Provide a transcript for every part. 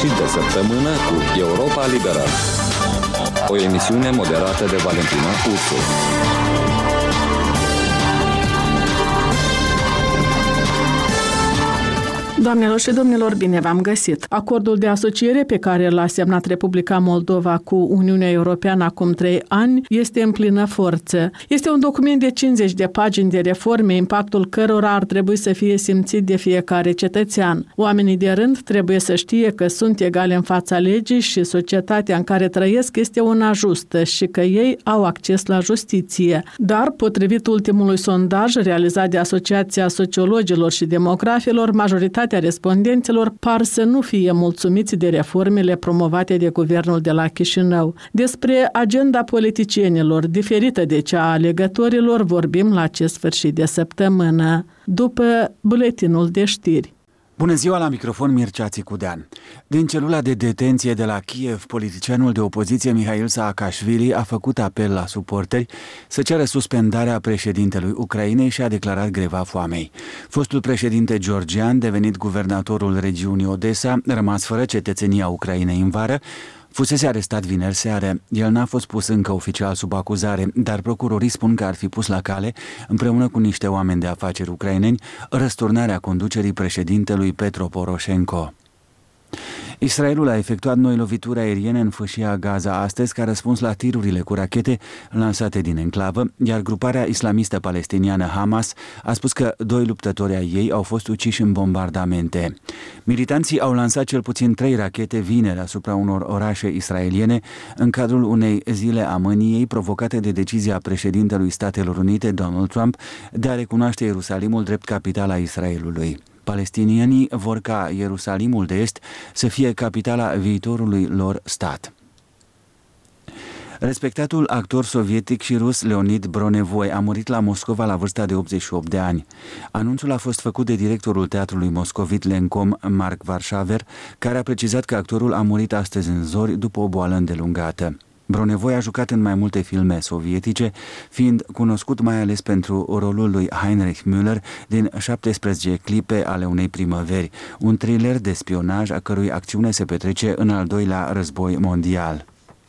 Sfârșit de săptămână cu Europa Liberă. O emisiune moderată de Valentina Ursu. Doamnelor și domnilor, bine v-am găsit! Acordul de asociere pe care l-a semnat Republica Moldova cu Uniunea Europeană acum 3 ani este în plină forță. Este un document de 50 de pagini de reforme, impactul cărora ar trebui să fie simțit de fiecare cetățean. Oamenii de rând trebuie să știe că sunt egali în fața legii și societatea în care trăiesc este una justă și că ei au acces la justiție. Dar, potrivit ultimului sondaj realizat de Asociația Sociologilor și Demografilor, majoritatea respondenților par să nu fie mulțumiți de reformele promovate de guvernul de la Chișinău. Despre agenda politicienilor, diferită de cea a alegătorilor, vorbim la acest sfârșit de săptămână, după buletinul de știri. Bună ziua, la microfon Mircea Țicudean. Din celula de detenție de la Kiev, politicianul de opoziție Mihail Saakashvili a făcut apel la suporteri să ceară suspendarea președintelui Ucrainei și a declarat greva foamei. Fostul președinte georgian, devenit guvernatorul regiunii Odessa, rămas fără cetățenia Ucrainei în vară, fusese arestat vineri seară. El n-a fost pus încă oficial sub acuzare, dar procurorii spun că ar fi pus la cale, împreună cu niște oameni de afaceri ucraineni, răsturnarea conducerii președintelui Petro Poroșenko. Israelul a efectuat noi lovituri aeriene în fâșia Gaza astăzi ca răspuns la tirurile cu rachete lansate din enclavă, iar gruparea islamistă palestiniană Hamas a spus că 2 luptători ai ei au fost uciși în bombardamente. Militanții au lansat cel puțin 3 rachete vineri asupra unor orașe israeliene în cadrul unei zile a mâniei provocate de decizia președintelui Statelor Unite, Donald Trump, de a recunoaște Ierusalimul drept capitala Israelului. Palestinienii vor ca Ierusalimul de Est să fie capitala viitorului lor stat. Respectatul actor sovietic și rus Leonid Bronevoi a murit la Moscova la vârsta de 88 de ani. Anunțul a fost făcut de directorul teatrului moscovit Lencom, Mark Varshaver, care a precizat că actorul a murit astăzi în zori după o boală îndelungată. Bronevoi a jucat în mai multe filme sovietice, fiind cunoscut mai ales pentru rolul lui Heinrich Müller din 17 clipe ale unei primăveri, un thriller de spionaj a cărui acțiune se petrece în al doilea război mondial.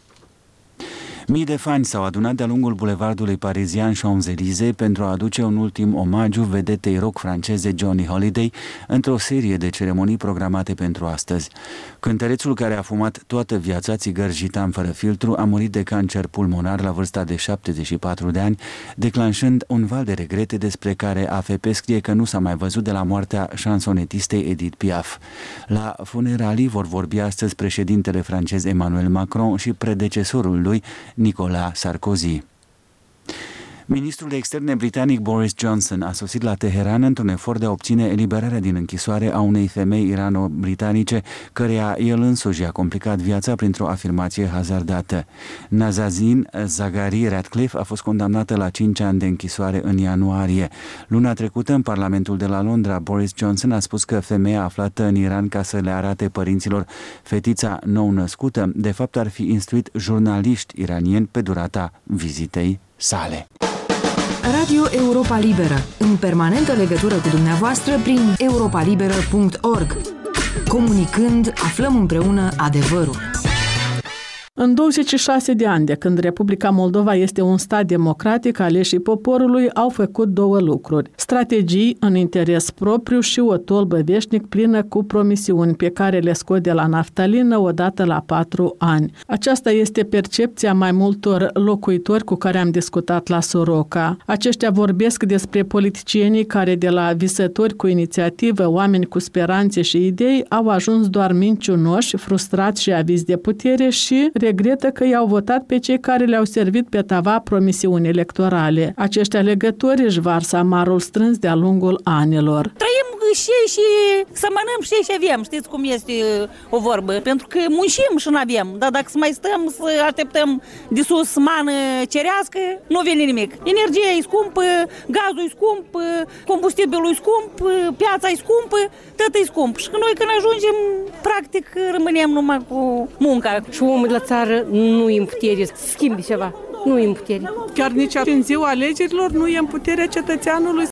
Mii de fani s-au adunat de-a lungul bulevardului parizian Champs-Élysées pentru a aduce un ultim omagiu vedetei rock franceze Johnny Hallyday într-o serie de ceremonii programate pentru astăzi. Cântărețul, care a fumat toată viața țigări Gitan fără filtru, a murit de cancer pulmonar la vârsta de 74 de ani, declanșând un val de regrete despre care AFP scrie că nu s-a mai văzut de la moartea șansonetistei Edith Piaf. La funeralii vor vorbi astăzi președintele francez Emmanuel Macron și predecesorul lui, Nicolas Sarkozy. Ministrul de externe britanic Boris Johnson a sosit la Teheran într-un efort de a obține eliberarea din închisoare a unei femei irano-britanice, căreia el însuși a complicat viața printr-o afirmație hazardată. Nazanin Zaghari Ratcliffe a fost condamnată la 5 ani de închisoare în ianuarie. Luna trecută, în Parlamentul de la Londra, Boris Johnson a spus că femeia aflată în Iran ca să le arate părinților fetița nou-născută, de fapt ar fi instruit jurnaliști iranieni pe durata vizitei sale. Radio Europa Liberă, în permanentă legătură cu dumneavoastră prin europalibera.org. Comunicând, aflăm împreună adevărul. În 26 de ani de când Republica Moldova este un stat democratic, aleșii poporului au făcut 2 lucruri: strategii în interes propriu și o tolbă veșnic plină cu promisiuni pe care le scot de la naftalină odată la 4 ani. Aceasta este percepția mai multor locuitori cu care am discutat la Soroca. Aceștia vorbesc despre politicienii care, de la visători cu inițiativă, oameni cu speranțe și idei, au ajuns doar mincinoși, frustrați și avizi de putere și regretă că i-au votat pe cei care le-au servit pe tava promisiuni electorale. Acești alegători își varsă amarul strâns de-a lungul anilor. Trăim și să mănânăm și avem, știți cum este o vorbă, pentru că muncim și n-avem, dar dacă să mai stăm să așteptăm de sus mană cerească, nu vine nimic. Energia e scumpă, gazul e scump, combustibilul e scump, piața e scumpă, tot e scump. Și noi când ajungem, practic, rămânem numai cu munca. Și omul de la țară nu e în putere să schimbe ceva. Nu e în putere. Chiar nici în ziua alegerilor nu e în puterea cetățeanului